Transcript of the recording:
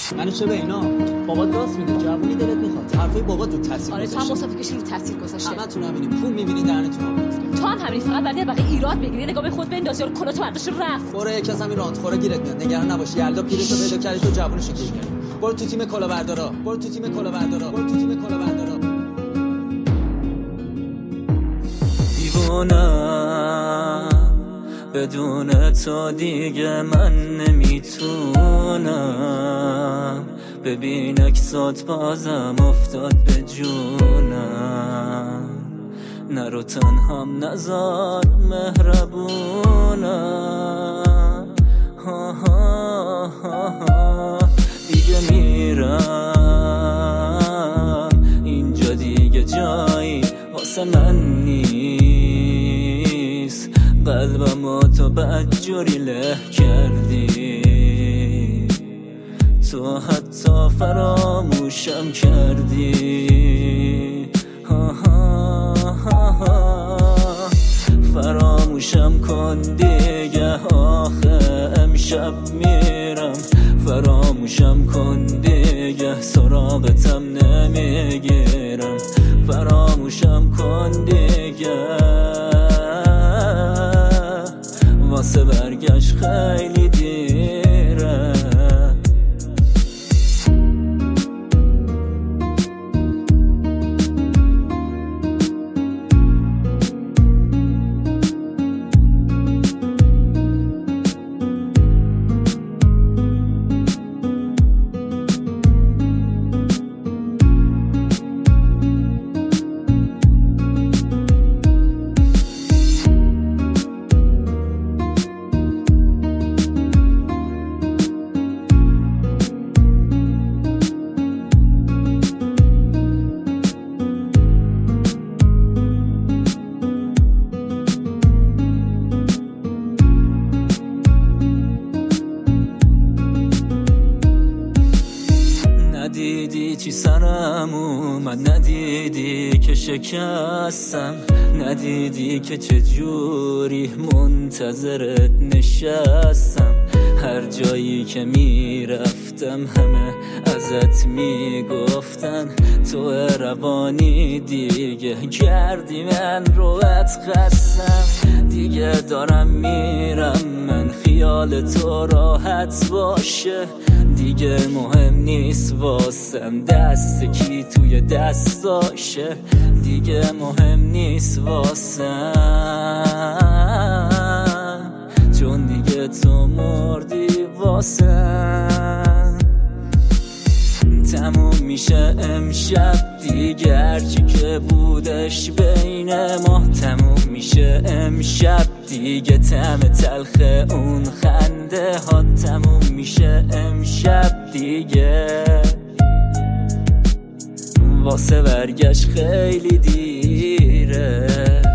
منو چه به اینا؟ بابات راست میگه، جوونی دلت میخواد. حرفای بابات رو تاثیر آره گذاشته. تو هم مصافی کشی رو تاثیر گذاشته. همتون همینی، پول میبینی دهنتون آب میفته. تو هم همین، فقط بعد بقیه ایراد بگیری، نگاه به خود بندازی رو کلا تو برداشت رفت. برو یک کس همین راند خورا گیرت میاد. نگران نباشی، یلدا پیرتو پیدا کردی، تو جوونشو گیر کردی. برو تو تیم کلاهبردارا، برو تو تیم کلاهبردارا، برو تو تیم کلاهبردارا. دیوانم بدون تو دیگه من نمیتونم. ببین اکسات بازم افتاد به جونم. نرو تنهام نزار مهربونم. دیگه میرم، اینجا دیگه جایی واسه من نیست. قلبمو تو بدجوری له کردی، تو حتی فراموشم کردی. فراموشم کن دیگه، آخه امشب میرم. فراموشم کن دیگه، سراغتم نمیگیرم. فراموشم کن دیگه، واسه برگشت خیلی دیره. ندیدی چی سرم اومد، ندیدی که شکستم، ندیدی که چجوری منتظرت نشستم. هر جایی که میرفتم همه ازت میگفتن تو روانی دیگه کردی من روت خستم. دیگه دارم میرم من، خیال تو راحت باشه. دیگه مهم نیست واسم دست کی توی دستاشه. دیگه مهم نیست واسم، چون دیگه تو مردی واسم. تموم میشه امشب دیگه، هرچی که بودش بین ما تموم میشه امشب دیگه. طعم تلخ اون خنده ها تموم میشه امشب دیگه، واسه برگشت خیلی دیره.